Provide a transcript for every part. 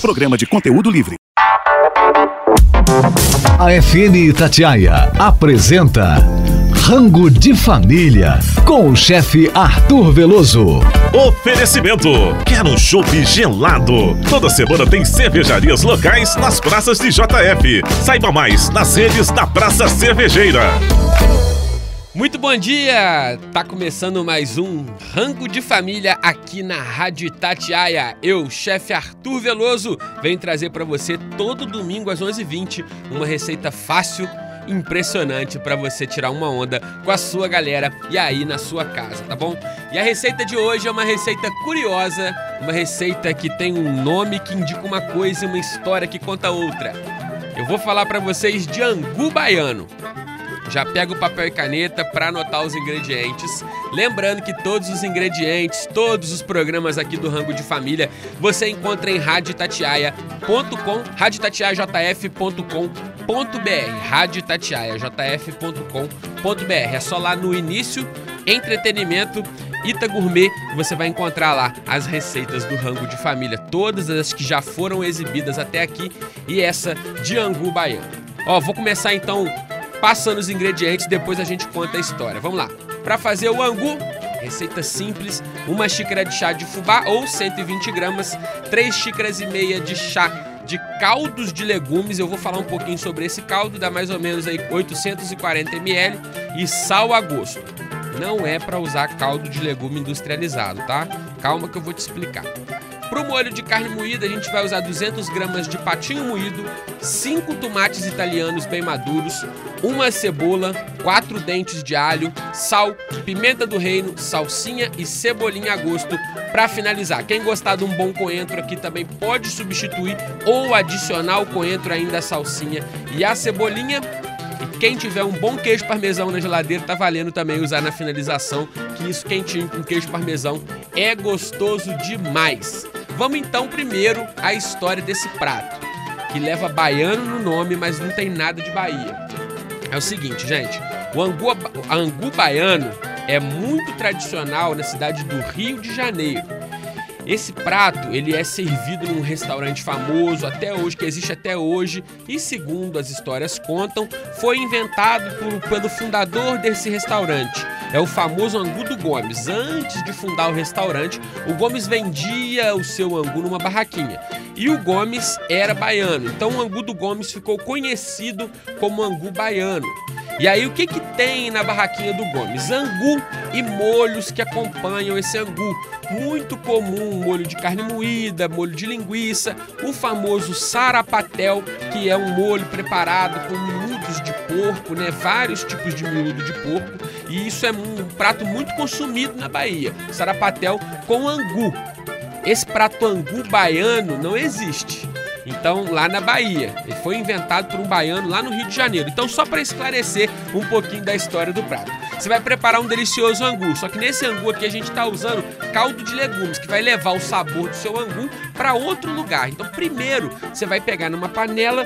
Programa de conteúdo livre. A FM Itatiaia apresenta Rango de Família, com o chefe Arthur Veloso. Oferecimento: quer um chopp gelado? Toda semana tem cervejarias locais nas praças de JF. Saiba mais nas redes da Praça Cervejeira. Muito bom dia! Tá começando mais um Rango de Família aqui na Rádio Itatiaia. Eu, chefe Arthur Veloso, venho trazer para você todo domingo às 11h20 uma receita fácil, impressionante para você tirar uma onda com a sua galera e aí na sua casa, tá bom? E a receita de hoje é uma receita curiosa, uma receita que tem um nome que indica uma coisa e uma história que conta outra. Eu vou falar para vocês de angu baiano. Já pega o papel e caneta para anotar os ingredientes. Lembrando que todos os ingredientes, todos os programas aqui do Rango de Família, você encontra em radioitatiaia.com, radioitatiaiajf.com.br, radioitatiaiajf.com.br. É só lá no início, entretenimento, Ita Gourmet, você vai encontrar lá as receitas do Rango de Família, todas as que já foram exibidas até aqui e essa de angu baiano. Vou começar então passando os ingredientes, depois a gente conta a história. Vamos lá. Para fazer o angu, receita simples: uma xícara de chá de fubá ou 120 gramas, 3 xícaras e meia de chá de caldos de legumes. Eu vou falar um pouquinho sobre esse caldo, dá mais ou menos aí 840 ml, e sal a gosto. Não é para usar caldo de legume industrializado, tá? Calma que eu vou te explicar. Para o molho de carne moída, a gente vai usar 200 gramas de patinho moído, 5 tomates italianos bem maduros, uma cebola, 4 dentes de alho, sal, pimenta do reino, salsinha e cebolinha a gosto. Para finalizar, quem gostar de um bom coentro aqui também pode substituir ou adicionar o coentro ainda a salsinha e a cebolinha. E quem tiver um bom queijo parmesão na geladeira, tá valendo também usar na finalização, que isso quentinho com queijo parmesão é gostoso demais. Vamos então primeiro à história desse prato, que leva baiano no nome, mas não tem nada de Bahia. É o seguinte, gente, o angu baiano é muito tradicional na cidade do Rio de Janeiro. Esse prato, ele é servido num restaurante famoso até hoje, que existe até hoje, e segundo as histórias contam, foi inventado pelo fundador desse restaurante. É o famoso angu do Gomes. Antes de fundar o restaurante, o Gomes vendia o seu angu numa barraquinha. E o Gomes era baiano, então o angu do Gomes ficou conhecido como angu baiano. E aí o que tem na barraquinha do Gomes? Angu e molhos que acompanham esse angu. Muito comum, molho de carne moída, molho de linguiça, o famoso sarapatel, que é um molho preparado com miúdos de porco, né? Vários tipos de miúdo de porco. E isso é um prato muito consumido na Bahia, sarapatel com angu. Esse prato angu baiano não existe. Então, lá na Bahia, ele foi inventado por um baiano lá no Rio de Janeiro. Então, só para esclarecer um pouquinho da história do prato. Você vai preparar um delicioso angu, só que nesse angu aqui a gente está usando caldo de legumes, que vai levar o sabor do seu angu para outro lugar. Então, primeiro, você vai pegar numa panela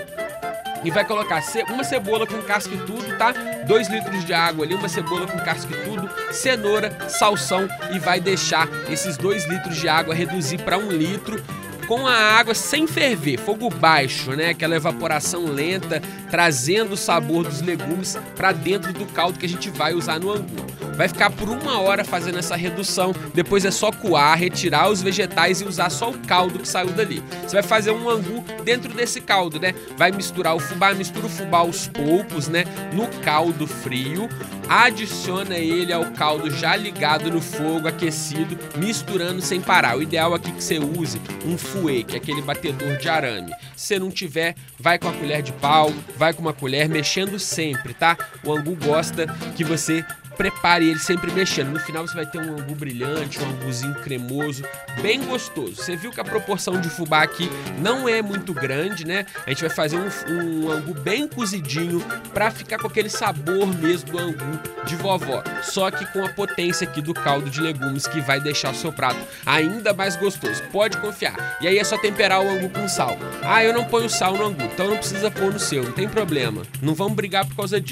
e vai colocar uma cebola com casca e tudo, tá? 2 litros de água ali, uma cebola com casca e tudo, cenoura, salsão, e vai deixar esses 2 litros de água reduzir para 1 litro. Com a água sem ferver, fogo baixo, né? Aquela evaporação lenta, trazendo o sabor dos legumes para dentro do caldo que a gente vai usar no angu. Vai ficar por 1 hora fazendo essa redução, depois é só coar, retirar os vegetais e usar só o caldo que saiu dali. Você vai fazer um angu dentro desse caldo, né? Vai misturar o fubá, mistura o fubá aos poucos, né? No caldo frio, adiciona ele ao caldo já ligado no fogo, aquecido, misturando sem parar. O ideal aqui é que você use um fouet, que é aquele batedor de arame. Se você não tiver, vai com a colher de pau, vai com uma colher, mexendo sempre, tá? O angu gosta que você prepare ele sempre mexendo. No final você vai ter um angu brilhante, um anguzinho cremoso, bem gostoso. Você viu que a proporção de fubá aqui não é muito grande, né? A gente vai fazer um angu bem cozidinho para ficar com aquele sabor mesmo do angu de vovó. Só que com a potência aqui do caldo de legumes que vai deixar o seu prato ainda mais gostoso. Pode confiar. E aí é só temperar o angu com sal. Ah, eu não ponho sal no angu, então não precisa pôr no seu, não tem problema. Não vamos brigar por causa disso.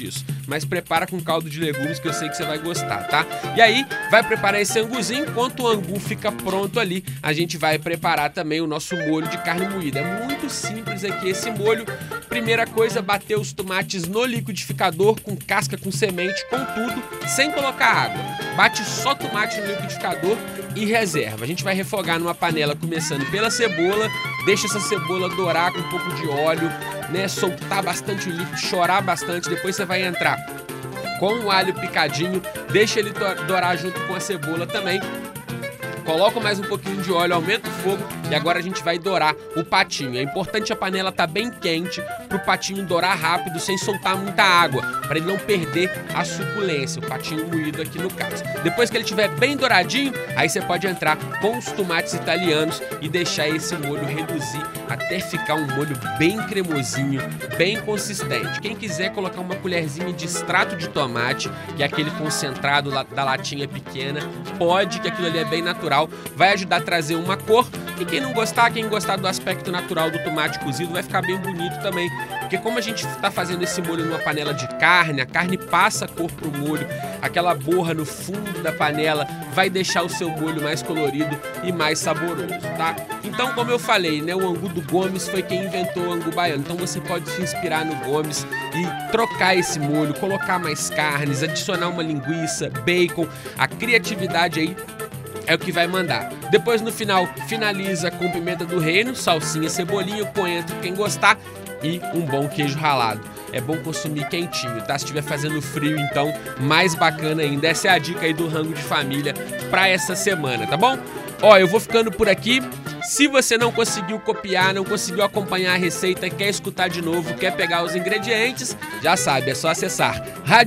mas prepara com caldo de legumes que eu sei que você vai gostar, tá? E aí, vai preparar esse anguzinho. Enquanto o angu fica pronto ali, a gente vai preparar também o nosso molho de carne moída. É muito simples aqui esse molho. Primeira coisa, bater os tomates no liquidificador, com casca, com semente, com tudo, sem colocar água. Bate só tomate no liquidificador e reserva. A gente vai refogar numa panela, começando pela cebola, deixa essa cebola dourar com um pouco de óleo, né, soltar bastante o líquido, chorar bastante. Depois você vai entrar com o alho picadinho, deixa ele dourar junto com a cebola também. Coloca mais um pouquinho de óleo, aumenta o fogo e agora a gente vai dourar o patinho. É importante a panela estar bem quente para o patinho dourar rápido, sem soltar muita água, para ele não perder a suculência, o patinho moído aqui no caso. Depois que ele estiver bem douradinho, aí você pode entrar com os tomates italianos e deixar esse molho reduzir até ficar um molho bem cremosinho, bem consistente. Quem quiser colocar uma colherzinha de extrato de tomate, que é aquele concentrado da latinha pequena, pode, que aquilo ali é bem natural. Vai ajudar a trazer uma cor. E quem não gostar, quem gostar do aspecto natural do tomate cozido, vai ficar bem bonito também. Porque como a gente está fazendo esse molho numa panela de carne, a carne passa a cor pro molho, aquela borra no fundo da panela vai deixar o seu molho mais colorido e mais saboroso, tá? Então, como eu falei, né, o angu do Gomes foi quem inventou o angu baiano. Então você pode se inspirar no Gomes e trocar esse molho, colocar mais carnes, adicionar uma linguiça, bacon. A criatividade aí é o que vai mandar. Depois, no final, finaliza com pimenta do reino, salsinha, cebolinha, coentro, quem gostar, e um bom queijo ralado. É bom consumir quentinho, tá? Se estiver fazendo frio, então, mais bacana ainda. Essa é a dica aí do rango de família pra essa semana, tá bom? Ó, eu vou ficando por aqui. Se você não conseguiu copiar, não conseguiu acompanhar a receita, quer escutar de novo, quer pegar os ingredientes, já sabe, é só acessar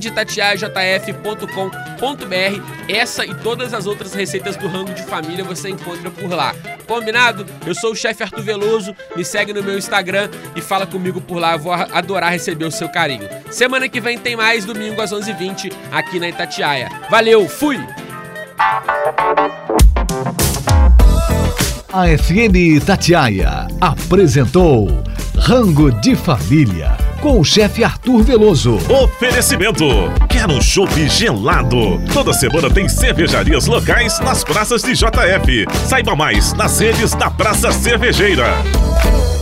radioitatiaiajf.com.br. Essa e todas as outras receitas do rango de família você encontra por lá. Combinado? Eu sou o chefe Arthur Veloso, me segue no meu Instagram e fala comigo por lá, eu vou adorar receber o seu carinho. Semana que vem tem mais, domingo às 11h20, aqui na Itatiaia. Valeu, fui! A FM Itatiaia apresentou Rango de Família com o chefe Arthur Veloso. Oferecimento. Quer um chopp gelado? Toda semana tem cervejarias locais nas praças de JF. Saiba mais nas redes da Praça Cervejeira.